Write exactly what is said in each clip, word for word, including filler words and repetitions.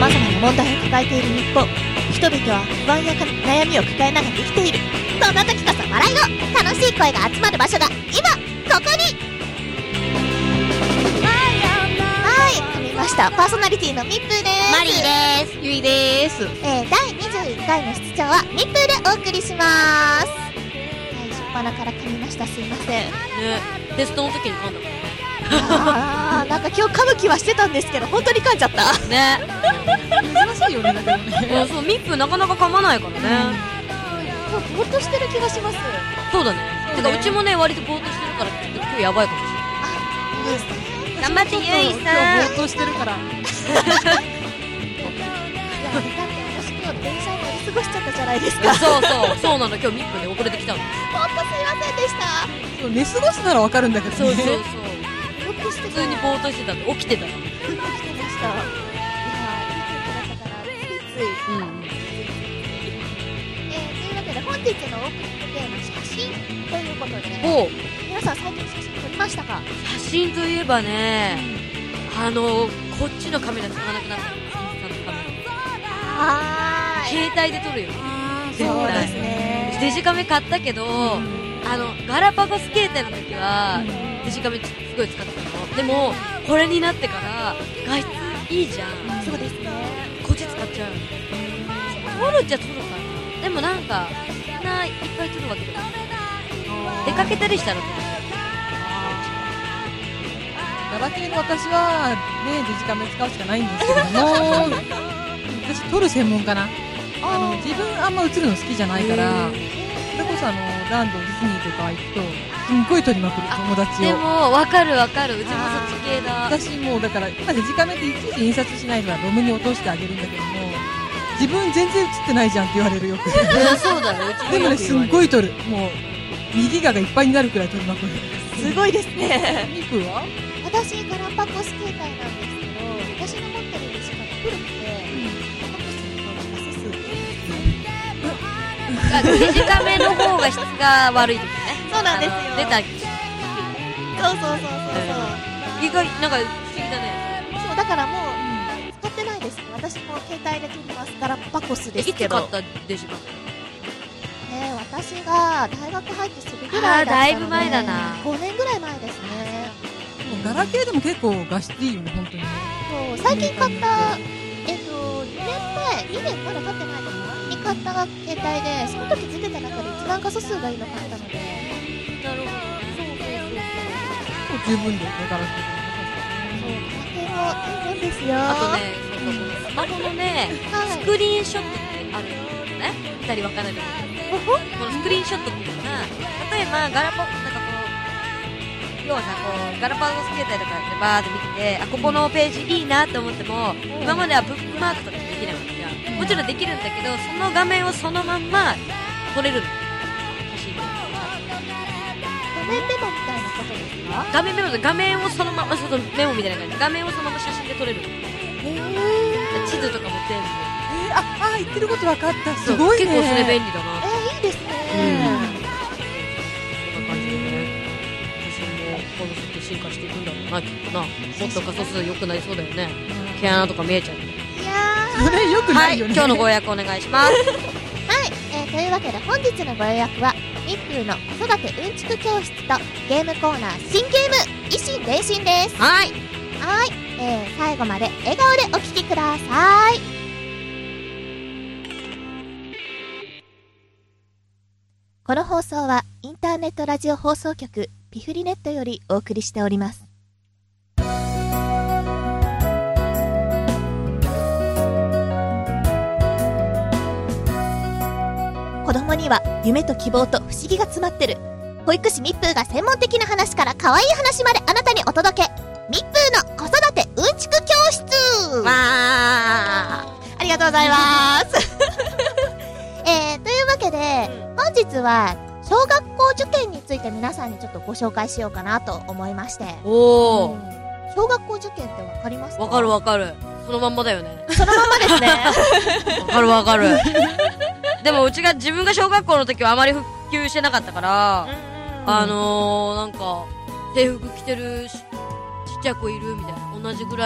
様々な問題を抱えている日本。人々は不安や悩みを抱えながら生きている。そんな時こそ笑いを、楽しい声が集まる場所が今ここに。はい、噛みました。パーソナリティのミップーです。 マリーです。 ゆいです。 えー、だいにじゅういっかいの出張はミップーでお送りします。はい、初っ端から噛みました。すいませんね。 テストの時に噛んだもんね。 あー、なんか今日噛む気はしてたんですけど本当に噛んじゃったね。 珍しいよね、だけどね。 そう、ミップなかなか噛まないからね。 もうぼーっとしてる気がします。 そうだね。てかねうちもね、割とぼーっとしてるからちょっと今日やばいかもしれない。頑張ってゆいさん。 今日ぼーっとしてるから。 いや、だって私今日電車乗り過ごしちゃったじゃないですか。 そうそう、そうなの。今日ミップで遅れてきたの。 ほんとすいませんでした。 そう寝過ごすならわかるんだけどね。 そうそうそう。 ぼーっとして普通にぼーっとしてたって起きてたの。 起きてました。いやー、いい曲だったからついつい、 うんうん。 えー、というわけで本日のオープニングテーマ写真ということで、 おう、 皆さん最近写真撮りましたか？ 写真といえばね、あのこっちのカメラ使わなくなったの。インスタントカメはーい。 ラ。携帯で撮るよ。 そうですね。 デジカメ買ったけど、あのガラパゴス携帯の時はデジカメすごい使ってたの。でもこれになってから画質いいじゃん。 そうですね。 こっち使っちゃうよね。撮るっちゃ撮るかな。でもなんかそんないっぱい撮るわけじゃない。出かけたりしたら撮る。 ガラケーの私はね、デジカメ使うしかないんですけども私撮る専門かな。あの自分あんま映るの好きじゃないから、それこそあのランドディズニーとか行くとすんごい撮りまくる、友達を。 でも分かる分かる、うちもそっち系だ。 私もうだから今デジカメっていちいち印刷しないからロムに落としてあげるんだけども、自分全然映ってないじゃんって言われるよく。 いやそうだね、うちでもね、すんごいい撮る。もう右側がいっぱいになるくらい撮りまくる。 すごいですね。 ミプは私ガラパゴス携帯なんですけど、私の持ってるデジカメ古くて、ガラパゴスの画素数デジカメの方が質が悪いですね。 そうなんですよ。 出た。 そうそうそうそうそう。 意外なんか不思議だね。 そうだからもう使ってないですね。私も携帯で撮ります。ガラパゴスですいけど。 つ買ったデジカメ？ ね、私が大学入ってすぐぐらいだったので、 あーだいぶ前だな。 ごねんぐらい前ですね。 ガラケーでも結構画質いいよね、本当にね。 そう最近買ったえっとにねんまえ、にねんまだ経ってないかなに買った携帯で、その時出てた中で一番画素数がいいの買ったので。 なるほど。 十分だよね、ガラケーでも。 そう、ガラケーもいいもんですよ。 あとね、そうそうそう、スマホのね、 はいスクリーンショットってあるのね。ふたりわかんないと思う。このスクリーンショットっていうのが、例えばガラパなんかこう要はさ、こうガラパゴス携帯とかでバーって見てて、あ、ここのページいいなって思っても、今まではブックマークとかできなかったじゃん。もちろんできるんだけど、その画面をそのまんま撮れるの。写真で。 画面メモみたいなことですか？ 画面メモで画面をそのまま、そのメモみたいな感じで画面をそのまま写真で撮れるの。 へー。 地図とかも全部。 えー、あ、あ、言ってること分かった。すそうごいね。 結構それ便利だな。 えー、いいですね。 そんな感じでね、写真もこの先進化していくんだろうな、きっとな。もっと画素数良くなりそうだよね。毛穴とか見えちゃう。 いやそれよくは、 ないいよね。 今日のご予約お願いします。 ー。はい、えー、というわけで本日のご予約はミップーの子育てうんちく教室とゲームコーナー新ゲーム維新伝心です。 はい。 はい、えー、最後まで笑顔でお聞きください。この放送はインターネットラジオ放送局ピフリネットよりお送りしております。子供には夢と希望と不思議が詰まってる。保育士ミップーが専門的な話から可愛い話まであなたにお届け。ミップーの子育てうんちく教室。 わー。 ありがとうございますえー、というわけで本日は小学校受験について皆さんにちょっとご紹介しようかなと思いまして。 おー。 小学校受験ってわかりますか？ わかるわかる。そのまんまだよね。 そのまんまですねわかるわかる。でもうちが自分が小学校の時はあまり普及してなかったから、あのー、なんか制服着てるちっちゃい子いるみたいな、同じぐらいの子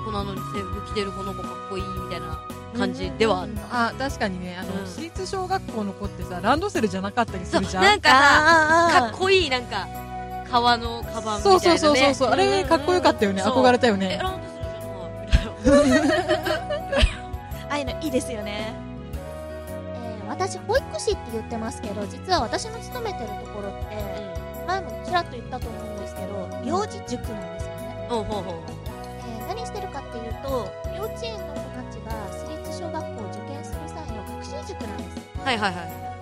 子なのに制服着てるこの子かっこいいみたいな感じではあった。 あ、確かにね、あの、 うん私立小学校の子ってさ、ランドセルじゃなかったりすそう、 るじゃん。 なんかさ、かあっこいい、なんか、革のカバンみたいなね。 そうそうそうそうそう、あれかっこよかったよね、 そう憧れたよえ、 ね。 ランドセルじゃないみたいな。 ああいうのいいですよね。えー、私保育士って言ってますけど、実は私の勤めてるところって前もちらっと言ったと思うんですけど、幼児塾なんですよね。 うん、ほうほう。 えー、何してるかっていうと、幼稚園の子たちが私立小学校を受験する際の学習塾なんです。 はいはいはい。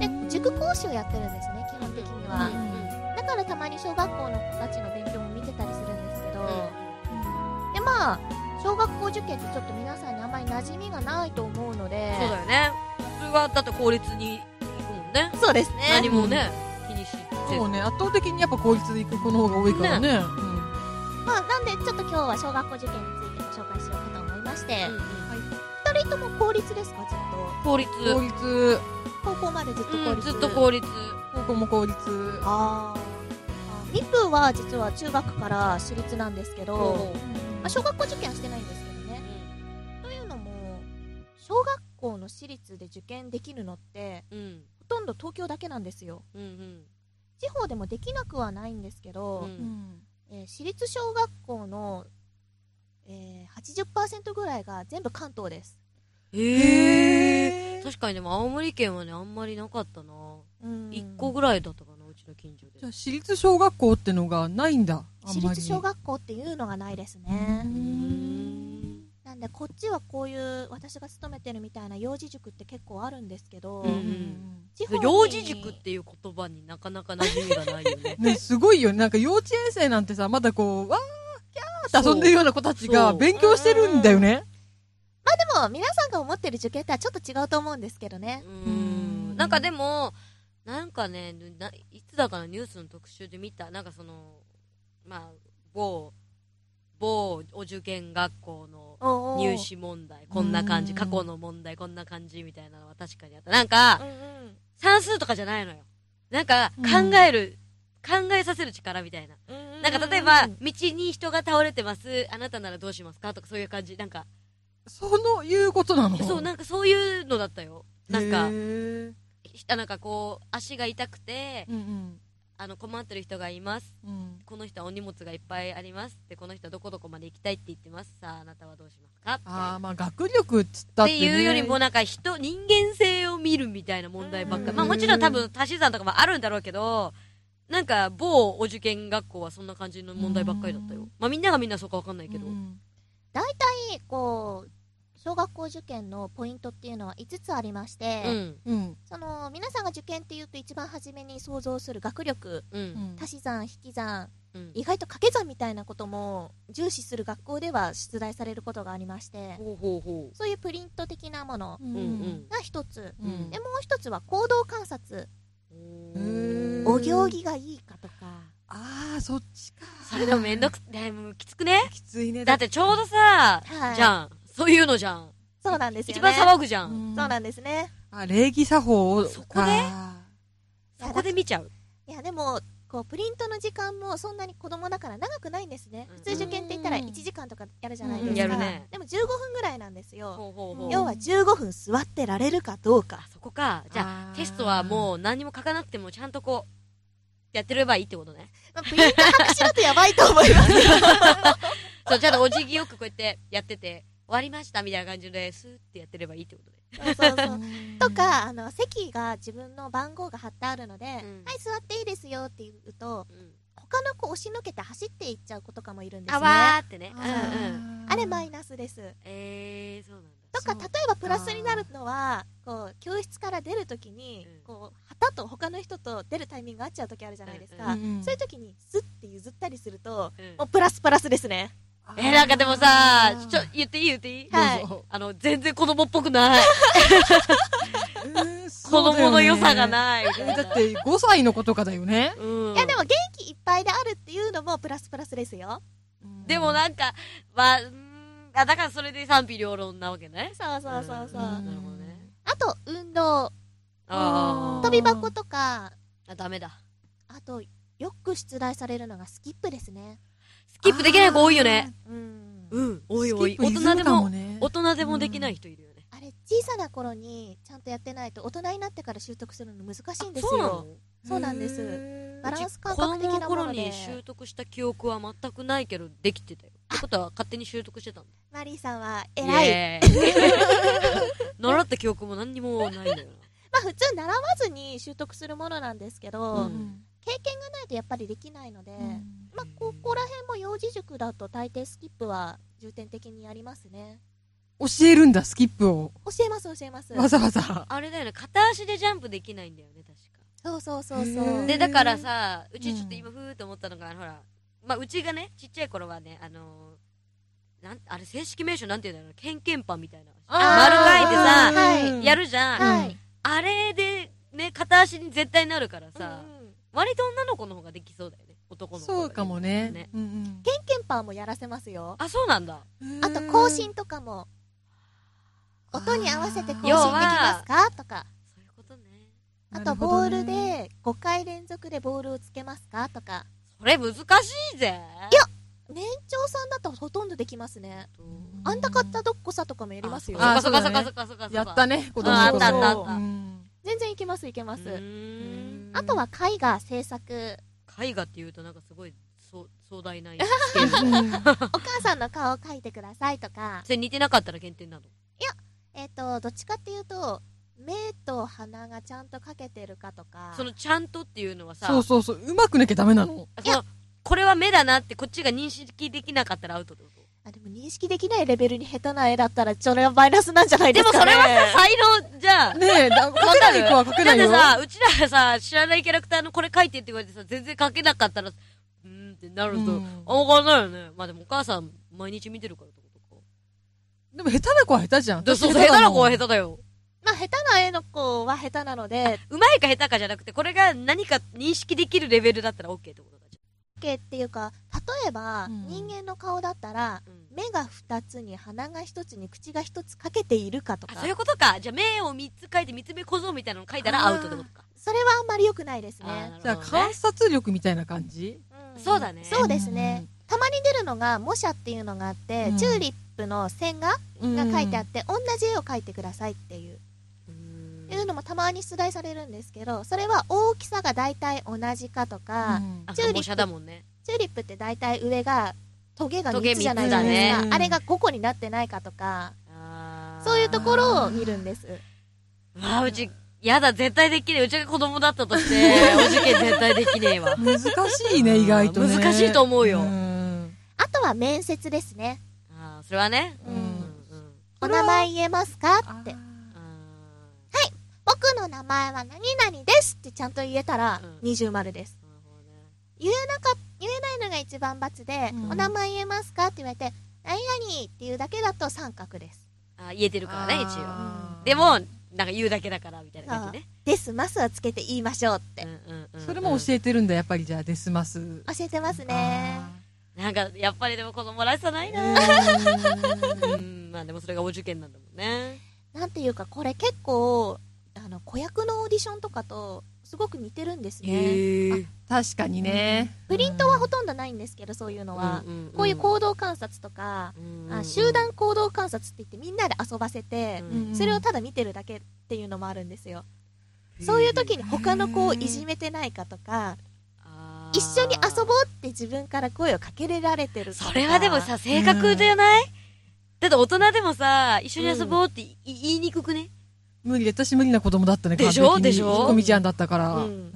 で、塾講師をやってるんですね、基本的には。 うんうんだからたまに小学校の子たちの勉強も見てたりするんですけど、で、まあ、小学校受験ってちょっと皆さんにあんまり馴染みがないと思うので、 そうだよね。それはだって公立に行くもんね。 そうですね。 何もね、気にして。 そうね、圧倒的にやっぱ公立で行く子の方が多いからね。うんまあ、なんでちょっと今日は小学校受験についてご紹介しようかと思いまして、 うんうん二人とも公立ですか、ずっ公立。 公立、 と。高校までずっと公うん、 立。 ずっと公立。 高校も公立。 あー。ミプは実は中学から私立なんですけど、まあ、小学校受験はしてないんですけどね。というのも、小学校の私立で受験できるのって、 うん。 ほとんど東京だけなんですよ。 うんうん。 地方でもできなくはないんですけど、 うんうんえー私立小学校の、えー、はちじゅっパーセント ぐらいが全部関東です。 へえ。確かにでも青森県はね、あんまりなかったな。 うん一個ぐらいだったかな、うちの近所で。 じゃあ私立小学校ってのがないんだ。あん私まり立小学校っていうのがないですうね。 んなんでこっちはこういう私が勤めてるみたいな幼児塾って結構あるんですけど、 うんうん地方に幼児塾っていう言葉になかなか馴染みがないよね。 ね、すごいよね。なんか幼稚園生なんてさ、まだこう、わー、キャーって遊んでるような子たちがそう勉強してるんだよね。 でも皆さんが思ってる受験とはちょっと違うと思うんですけどね。 うーん。なんかでも、なんかね、ないつだかのニュースの特集で見た、なんかその、まあ、某、某お受験学校のおうおう入試問題、こんな感じ、 うん過去の問題、こんな感じみたいなのは確かにあった。なんか、 うんうん算数とかじゃないのよ。なんか、 うん考える、考えさせる力みたいな。 うんなんか例えば、道に人が倒れてます、あなたならどうしますかとかそういう感じ。なんか、 そのいうことなの？ そう、なんかそういうのだったよ。なんかへ、ーひなんかこう、足が痛くて、 うんうんあの、困ってる人がいます。 うんこの人はお荷物がいっぱいあります。で、この人はどこどこまで行きたいって言ってます。さあ、あなたはどうしますかみたいなああ、まあ学力っつったっっててね。 いうよりもなんか人、人間性を見るみたいな問題ばっかり。まあもちろん多分足し算とかもあるんだろうけど、なんか某お受験学校はそんな感じの問題ばっかりだったよ。まあみんながみんなそうかわかんないけど。 うん大体こう小学校受験のポイントっていうのはいつつありまして、 うん。 うんその皆さんが受験っていうと一番初めに想像する学力、 う。 うんん足し算引き算、 うん。 意外と掛け算みたいなことも重視する学校では出題されることがありまして、 ほうほうほそういうプリント的なものうう。うんうん。 が一つ、 うんでもう一つは行動観察、 おへーーお行儀がいいかとか、 ああ、そっちか。 それでもめんどく、でもきつくねきついね。 だってちょうどさ、 はいじゃん。そういうのじゃん。 そうなんですよ一ね。 番騒ぐじゃ。 うんんそうなんですね。 あ、礼儀作法を。 そこでかそこで見ちゃう。 いやでもこうプリントの時間もそんなに子供だから長くないんですね。 うん普通受験って言ったらいちじかんとかやるじゃないですか。 うんやるねでもじゅうごふんぐらいなんですよ。 ほうほうほう。 要はじゅうごふん座ってられるかどうか。 あ、そこか。じゃあ、 あーテストはもう何にも書かなくてもちゃんとこう、やってればいいってことね。 まあ、プリント白紙だとやばいと思います。 そう、ちゃんとお辞儀よくこうやってやってて、終わりましたみたいな感じで、スーってやってればいいってことね。 そうそうそう。 うんとか、あの、席が自分の番号が貼ってあるので、 んはい、座っていいですよって言うと、 うん。 他の子押しのけて走っていっちゃう子とかもいるんですあね。 わーってね。うんうん。 あーあれマイナスです。 えー、そうなんだ。 とか、 そう例えばプラスになるのは、こう、教室から出るときに、 うんこう、旗と他の人と出るタイミングが合っちゃうときあるじゃないですか。 うんうんそういうときに、スッて譲ったりすると、 うんもうプラスプラスですね。 えー、なんかでもさあ、ーちょ、言っていい言っていいはいどうぞあの、全然子供っぽくない。 えー子そうだよね供の良さがない。 えーだってごさいの子とかだよね。 うん。 いや、でも元気いっぱいであるっていうのもプラスプラスですよ。 でもなんか、まあ、うーんあ、だからそれで賛否両論なわけね。 そうそうそうそう。 んなるほどね。 あと、運動。 あ飛び箱とか、 ーあ、ダメだ。 あと、よく出題されるのがスキップですね。 スキップできない子多いよね。 うん。 うん、おいおい、 スキップリズ大人でも、 ム感もね大人でもできない人いるよね。 あれ小さな頃にちゃんとやってないと大人になってから習得するの難しいんですそうなのよ。そうなんです。 へーバランス感子覚的供のなもので頃に習得した記憶は全くないけどできてたよ。ってことは勝手に習得してたんだ。 マリーさんは偉い。 イエーイ習った記憶も何にもないんだよな。 まあ普通習わずに習得するものなんですけど、 うん経験がないとやっぱりできないので、 うんまあここら辺も幼児塾だと大抵スキップは重点的にやりますね。 教えるんだ、スキップを。 教えます教えます。 わざわざ。 あれだよね、片足でジャンプできないんだよね、確か。 そうそうそうそへーう。 で、だからさ、うちちょっと今ふーっと思ったのが、ほら、まあ、うちがね、ちっちゃい頃はね、あのー、なんあれ正式名称なんて言うんだろう、ケンケンパンみたいな。丸書いてさ、 はいやるじゃん。 はい。 あれで、ね、片足に絶対なるからさ、 うんうん割と女の子の方ができそうだよね、男の子。 そうかもね。 ねうんうんケンケンパーもやらせますよ。 あ、そうなんだ。 あと更新とかも音に合わせて更新できますかとか。 そういうことね。 あとボールでごかい連続でボールをつけますかとか。 それ難しいぜ。 いや年長さんだとほとんどできますね。あんたかったどっこさとかもやりますよ。 あそっかそっかそっかそっかそっか。 やったね、子供あの頃。 あったあったあったうん全然いけますいけます。 うーんあとは絵画制作。 絵画っていうとなんかすごいそう壮大なスケール。 うんお母さんの顔を描いてくださいとか。 それ似てなかったら減点なの？ えっと、どっちかっていうと、目と鼻がちゃんと描けてるかとか。 そのちゃんとっていうのはさ、 そうそうそう、うまくなきゃダメなの。 そのこれは目だなってこっちが認識できなかったらアウトってこと？ あ、でも認識できないレベルに下手な絵だったら、それはマイナスなんじゃないでですもかね。 それはさ、才能じゃん。 ねえ、だ描けない子は描けないよ。 だってさ、うちらがさ、知らないキャラクターのこれ書いてって言われてさ、全然書けなかったら、うーんってなると、 うんあ、わかんないよね。まあでもお母さん毎日見てるからってことか。 でも下手な子は下手じゃん。 でそうそう、下手な子は下手だよ。 まあ、下手な絵の子は下手なので、 うまいか下手かじゃなくて、これが何か認識できるレベルだったら OK ってことだじ OK っていうか、例えば、 うん人間の顔だったら、 ゃん。うん目が二つに鼻が一つに口が一つかけているかとか。 あ、そういうことか。じゃあ目を三つ書いて三つ目小僧みたいなの書いたらアウトってことか。 それはあんまり良くないですあーね。 じゃあなるほどね観察力みたいな感じ？ んそうだねそうですね。たまに出るのが、模写っていうのがあって、 うんチューリップの線画うんが書いてあって、同じ絵を描いてくださいっていう。 うーんいうのもたまに出題されるんですけど、それは大きさが大体同じかとか、 うんあ、 チューリップ模写だもんね。 チューリップって大体上がトゲがトゲみっつじゃないですか。 みっつだねあれがごこになってないかとか、 あーそういうところを見るんです。 わあ、うち、やだ、絶対できねえ。うちが子供だったとして、お受験絶対できねえわ。 難しいね、意外とね。 難しいと思うよんあとは面接ですね。 ああ、それはね。 うんうんうん。 お名前言えますかって。 あ僕の名前は何々ですってちゃんと言えたらうん二重丸です。 ーなるほどね。 言えなか、言えないのが一番×で、 うんお名前言えますかって言われて、何々っていうだけだと三角です。 あー言えてるからね、一応。 あーでも、なんか言うだけだから、みたいな感じね。 です、ますはつけて言いましょうってうんうんうんそれも教えてるんだ、やっぱりじゃあ、デスマス。 教えてますね。 なんか、やっぱりでも子供らしさないなあーうん、まあでもそれがお受験なんだもんね。 なんていうか、これ結構、あの、子役のオーディションとかと、すごく似てるんですね。 へ確かにね。 プリントはほとんどないんですけど、そういうのは。こういう行動観察とか、あ集団行動観察って言ってみんなで遊ばせて、 うんそれをただ見てるだけっていうのもあるんですよ。そういう時に他の子をいじめてないかとか、一緒に遊ぼうって自分から声をかけられてるかとか。 それはでもさ、性格じゃないだって大人でもさ、一緒に遊ぼうってい言いにくくね無理、私無理な子供だったね、 でしょ完璧にでしょ引っ込みちゃんだったから。 うんうん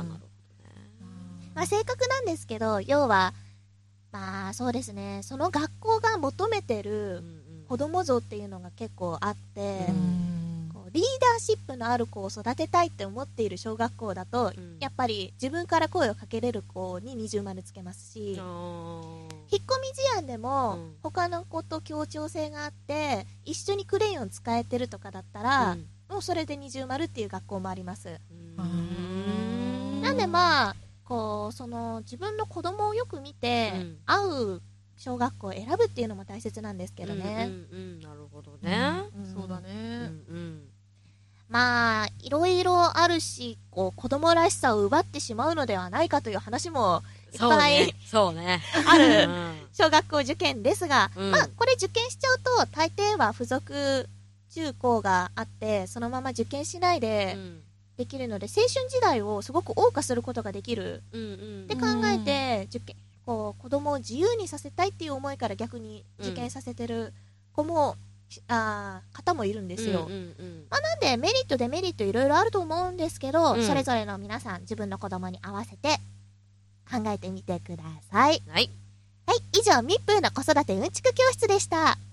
まあ正確なんですけど、要は、まあそうですね、その学校が求めてる子供像っていうのが結構あって、 うんこうリーダーシップのある子を育てたいって思っている小学校だと、 うんやっぱり自分から声をかけれる子に二重丸つけますし、引っ込み思案でもうん他の子と協調性があって一緒にクレヨン使えてるとかだったら、もうそれで二重丸っていう学校もあります。なんでまあこうその自分の子供をよく見て、 うん合う小学校を選ぶっていうのも大切なんですけどね。 うんうんうんなるほどね。 うんそうだうんね。 うんまあいろいろあるし、こう子供らしさを奪ってしまうのではないかという話もそうね。そうね。 あるうん小学校受験ですが、 うんまあ、これ受験しちゃうと、大抵は付属中高があって、そのまま受験しないでうんできるので、青春時代をすごく謳歌することができるうんうんって考えて、受験、こう、子供を自由にさせたいっていう思いから逆に受験させてる子も、あー方もいるんですよ。 うんうんうんまあ、なんでメリットデメリットいろいろあると思うんですけど、 うんそれぞれの皆さん自分の子供に合わせて考えてみてください。 はい。 はい、以上、ミップーの子育てうんちく教室でした。